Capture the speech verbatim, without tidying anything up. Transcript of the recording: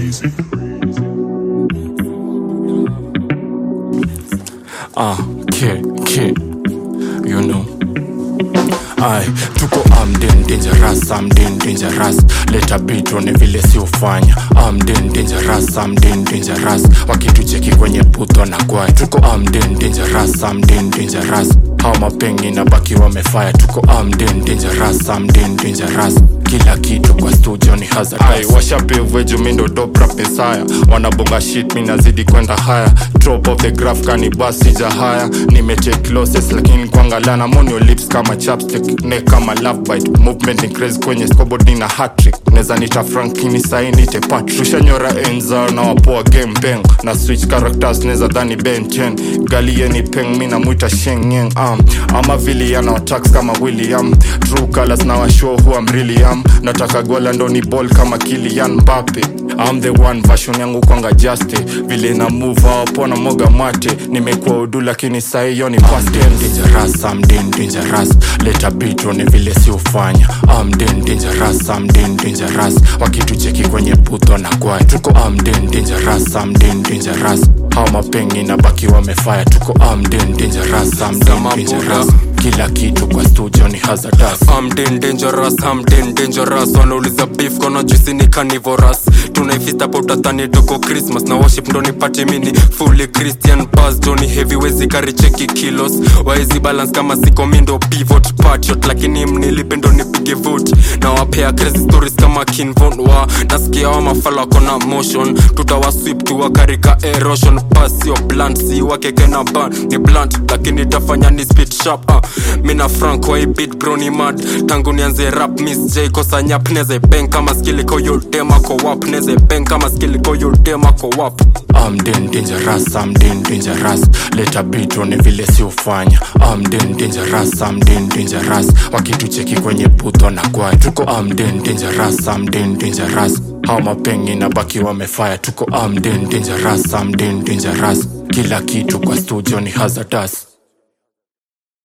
Ah, kid, kid, you know. Ay, tuko amden dangerous, amden dangerous. Leta beat one vile si ufanya. Amden dangerous, amden dangerous. Wakitucheki kwenye puto na kwai. Tuko amden dangerous, amden dangerous. Hao mapengi na baki wamefire. Tuko amden dangerous, amden dangerous. Kila kitu kwa studio ni hazardous. Ay, washapewe jumindo dobra pesaya. Wanabonga shit mi nazidi kwenda higher. Drop off the graph kani basi ja higher. Nimetake losses lakini kuangalana I'm on your lips kama chapstick. Neck kama love bite. Movement ni crazy kwenye scoreboard nina hat-trick. Neza nita Frankini sahi nite Patrick. Tushanyora enza na wapoa game bang. Na switch characters neza dhani Ben ten. Gali yeni peng mina muita Sheng Yang um. Ama vili yana attacks kama William. True colors na wa show who I'm really am. Nataka gola ndo ni ball kama Kylian Mbappe. I'm the one version yangu kwanga juste. Vile na move hapo na moga mate. Nimekuwa udu lakini sahi yo ni past dangerous, I'm den dangerous. Leta beat one vile si ufanya. I'm den dangerous, I'm den dangerous. Wakitucheki kwenye puto na kwai. Tuko I'm den dangerous, I'm den dangerous. Hao mapengi na baki wamefire. Tuko I'm den dangerous, I'm den dangerous. Kila kitu kwa studio ni hazardous. I'm den dangerous, I'm den dangerous. Wanauliza beef kono juicy ni carnivorous. Tunaifista po tatani tuko Christmas. Na worship ndo nipate mini fully Christian pass. Johnny heavy wezi kari cheki kilos. Waezi balance kama siko mindo pivot patriot. Lakini mnilipe ndo nipige vote. Na wapea crazy stories kama King Von wa. Nasikia wa mafala kona motion. Tutawa sweep tuwa karika erosion. Pass yo blunt si wakeke na ban. Ni blunt lakini tafanya ni speed sharp uh. Mina Frank wa beat bro ni mad. Tangu nianze rap Miss J kosa nyap. Neze bang kama skilli ko yo dema ko wap. Neze bang kama skilli ko yo dema ko wap. I'm den dangerous, I'm den dangerous. Leta beat one vile si ufanya. I'm den dangerous, I'm den dangerous. Wakitucheki kwenye puto na kwai. Tuko I'm den dangerous, I'm den dangerous. Hao mapengi na baki wamefire. Tuko I'm den dangerous, I'm den dangerous. Kila kitu kwa studio ni hazardous.